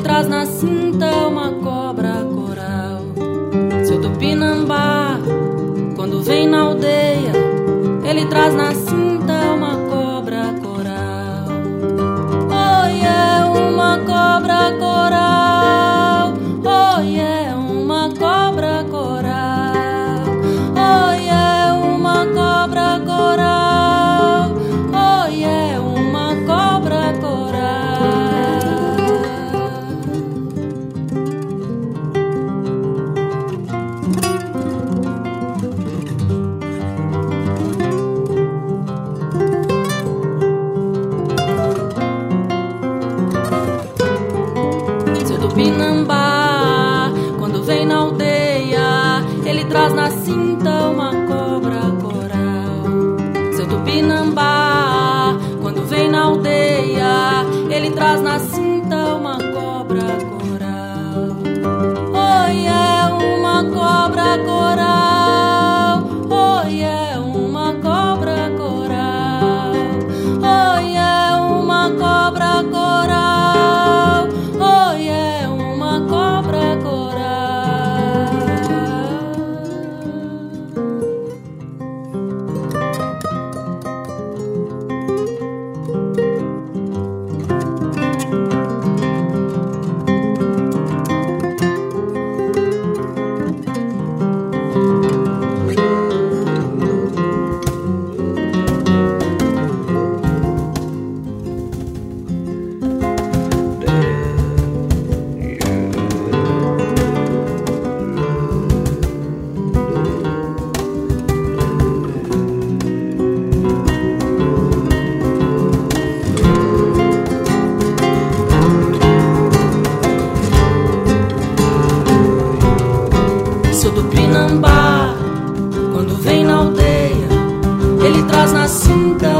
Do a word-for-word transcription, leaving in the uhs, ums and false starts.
traz na cinta uma cobra coral. Seu Tupinambá, quando vem na aldeia, ele traz na cinta uma cobra coral. Oi, é uma cobra coral. Oi, é uma cobra coral. Oi, é uma cobra coral. Oi, é uma cobra coral. Tupinambá, quando vem na aldeia, ele traz na cinta uma cobra coral. Seu Tupinambá, quando vem na aldeia, ele traz na cinta uma cobra coral. Oi, é uma cobra coral. Oi, é uma cobra coral. Oi, é uma cobra coral. Oi, é uma cobra coral. Seu Tupinambá, quando vem na aldeia, ele traz na cinta